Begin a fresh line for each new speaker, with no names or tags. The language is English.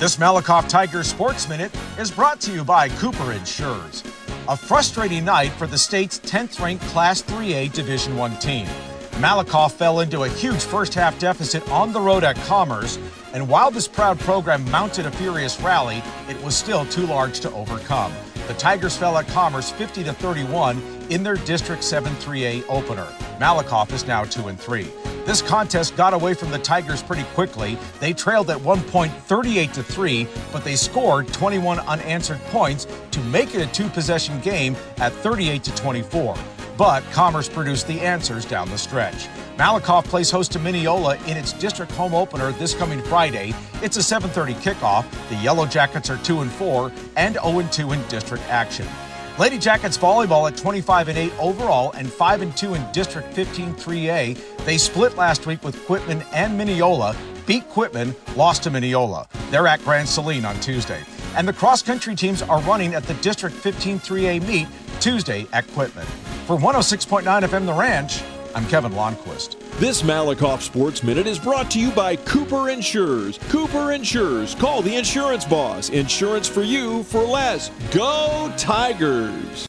This Malakoff Tigers Sports Minute is brought to you by Cooper Insurers. A frustrating night for the state's 10th-ranked Class 3A Division I team. Malakoff fell into a huge first-half deficit on the road at Commerce, and while this proud program mounted a furious rally, it was still too large to overcome. The Tigers fell at Commerce 50-31 in their District 7 3A opener. Malakoff is now 2-3. This contest got away from the Tigers pretty quickly. They trailed at one point 38-3, but they scored 21 unanswered points to make it a two-possession game at 38-24. But Commerce produced the answers down the stretch. Malakoff plays host to Mineola in its district home opener this coming Friday. It's a 7:30 kickoff. The Yellow Jackets are 2-4 and 0-2 in district action. Lady Jackets volleyball at 25-8 overall and 5-2 in District 15 3A. They split last week with Quitman and Mineola, beat Quitman, lost to Mineola. They're at Grand Saline on Tuesday. And the cross-country teams are running at the District 15 3A meet Tuesday at Quitman. For 106.9 FM The Ranch, I'm Kevin Lonnquist.
This Malakoff Sports Minute is brought to you by Cooper Insurers. Cooper Insurers. Call the insurance boss. Insurance for you for less. Go Tigers!